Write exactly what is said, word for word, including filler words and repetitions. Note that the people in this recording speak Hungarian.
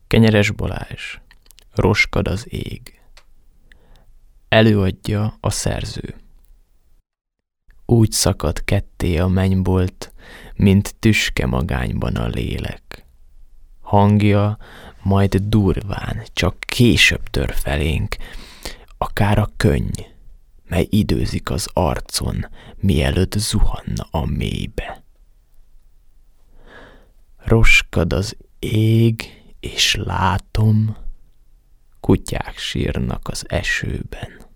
Kenyeres Balázs, Roskad az ég. Előadja a szerző. Úgy szakad ketté a mennybolt, mint tüske magányban a lélek. Hangja majd durván, csak később tör felénk, akár a könny, mely időzik az arcon, mielőtt zuhanna a mélybe. Roskad az ég, és látom, kutyák sírnak az esőben.